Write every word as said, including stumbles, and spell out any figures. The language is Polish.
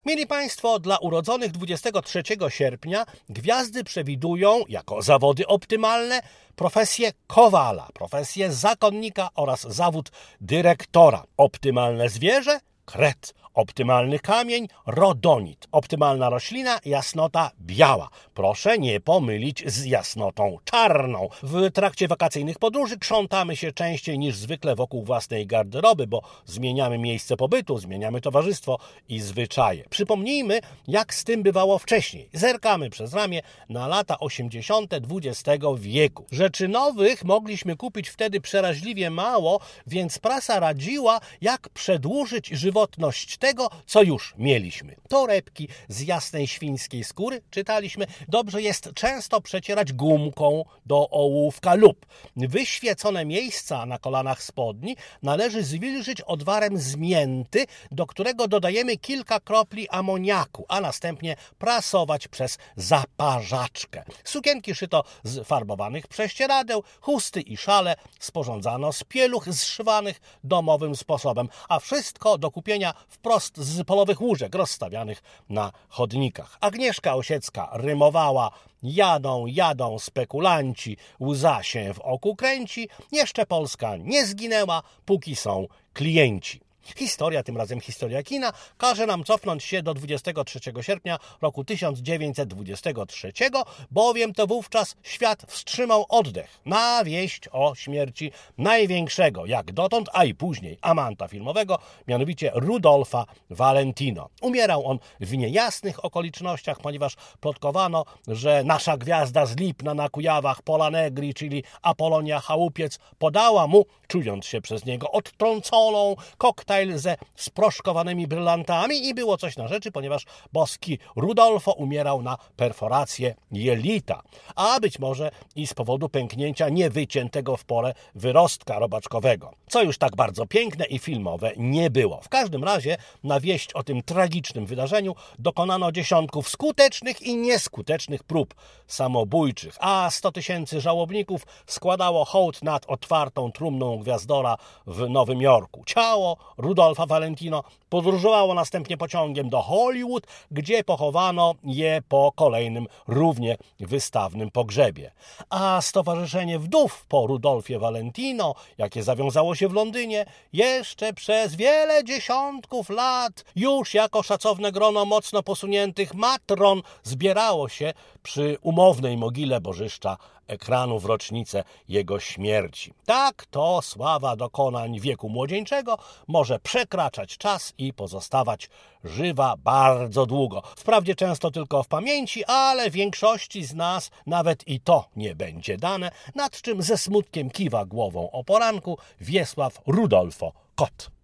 Mili Państwo, dla urodzonych dwudziestego trzeciego sierpnia gwiazdy przewidują jako zawody optymalne profesję kowala, profesję zakonnika oraz zawód dyrektora. Optymalne zwierzę? Kret. Optymalny kamień? Rodonit. Optymalna roślina? Jasnota biała. Proszę nie pomylić z jasnotą czarną. W trakcie wakacyjnych podróży krzątamy się częściej niż zwykle wokół własnej garderoby, bo zmieniamy miejsce pobytu, zmieniamy towarzystwo i zwyczaje. Przypomnijmy, jak z tym bywało wcześniej. Zerkamy przez ramię na lata osiemdziesiąte dwudziestego wieku. Rzeczy nowych mogliśmy kupić wtedy przeraźliwie mało, więc prasa radziła, jak przedłużyć żywotność tego, co już mieliśmy. Torebki z jasnej świńskiej skóry, czytaliśmy, dobrze jest często przecierać gumką do ołówka lub wyświecone miejsca na kolanach spodni należy zwilżyć odwarem z mięty, do którego dodajemy kilka kropli amoniaku, a następnie prasować przez zaparzaczkę. Sukienki szyto z farbowanych prześcieradeł, chusty i szale sporządzano z pieluch zszywanych domowym sposobem, a wszystko do kupienia wprost z polowych łóżek rozstawianych na chodnikach. Agnieszka Osiecka rymowała: jadą, jadą spekulanci, łza się w oku kręci, jeszcze Polska nie zginęła, póki są klienci. Historia, tym razem historia kina, każe nam cofnąć się do dwudziestego trzeciego sierpnia roku tysiąc dziewięćset dwudziestego trzeciego, bowiem to wówczas świat wstrzymał oddech na wieść o śmierci największego, jak dotąd, a i później amanta filmowego, mianowicie Rudolfa Valentino. Umierał on w niejasnych okolicznościach, ponieważ plotkowano, że nasza gwiazda z Lipna na Kujawach, Pola Negri, czyli Apolonia Chałupiec, podała mu, czując się przez niego odtrąconą, koktajl ze sproszkowanymi brylantami i było coś na rzeczy, ponieważ boski Rudolfo umierał na perforację jelita, a być może i z powodu pęknięcia niewyciętego w porę wyrostka robaczkowego, co już tak bardzo piękne i filmowe nie było. W każdym razie na wieść o tym tragicznym wydarzeniu dokonano dziesiątków skutecznych i nieskutecznych prób samobójczych, a sto tysięcy żałobników składało hołd nad otwartą trumną gwiazdora w Nowym Jorku. Ciało Rudolfa Valentino podróżowało następnie pociągiem do Hollywood, gdzie pochowano je po kolejnym równie wystawnym pogrzebie. A Stowarzyszenie Wdów po Rudolfie Valentino, jakie zawiązało się w Londynie, jeszcze przez wiele dziesiątków lat już jako szacowne grono mocno posuniętych matron zbierało się przy umownej mogile bożyszcza ekranu w rocznicę jego śmierci. Tak to sława dokonań wieku młodzieńczego może przekraczać czas i pozostawać żywa bardzo długo. Wprawdzie często tylko w pamięci, ale większości z nas nawet i to nie będzie dane, nad czym ze smutkiem kiwa głową o poranku Wiesław Rudolfo Kot.